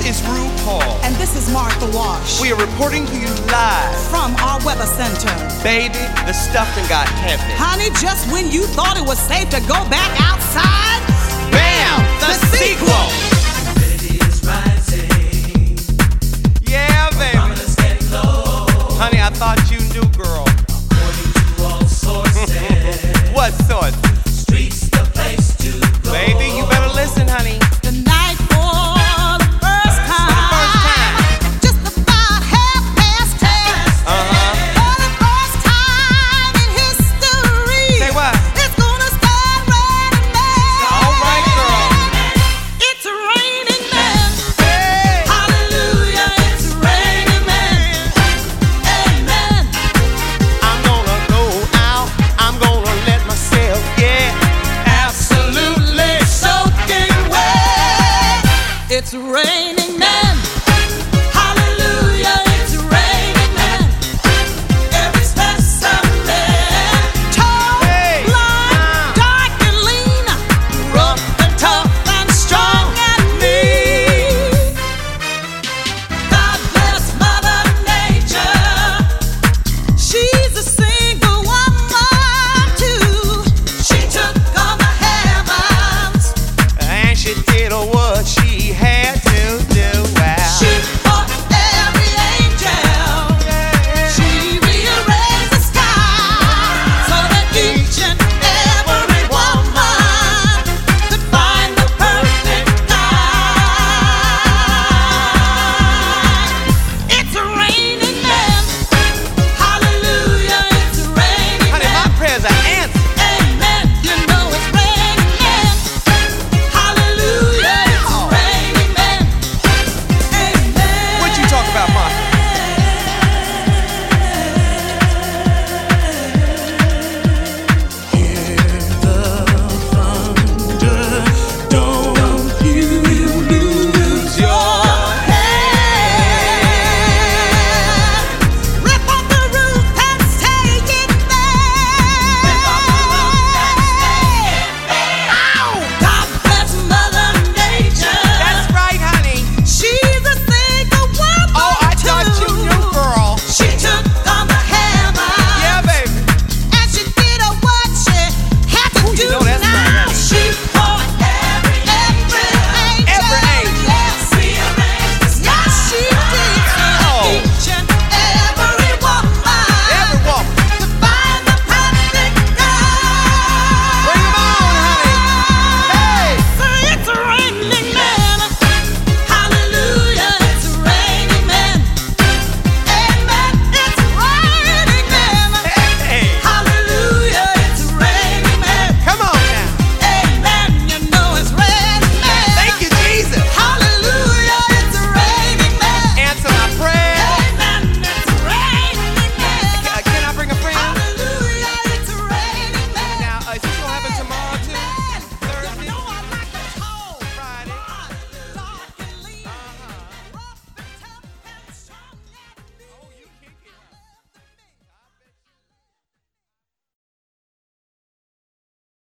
is RuPaul. And this is Martha Wash. We are reporting to you live from our weather center. Baby, the stuffing got heavy. Honey, just when you thought it was safe to go back outside, bam! The sequel! Humidity is rising. Yeah, baby. Thermometers getting low. Honey, I thought you knew, girl. According to all sources. What source?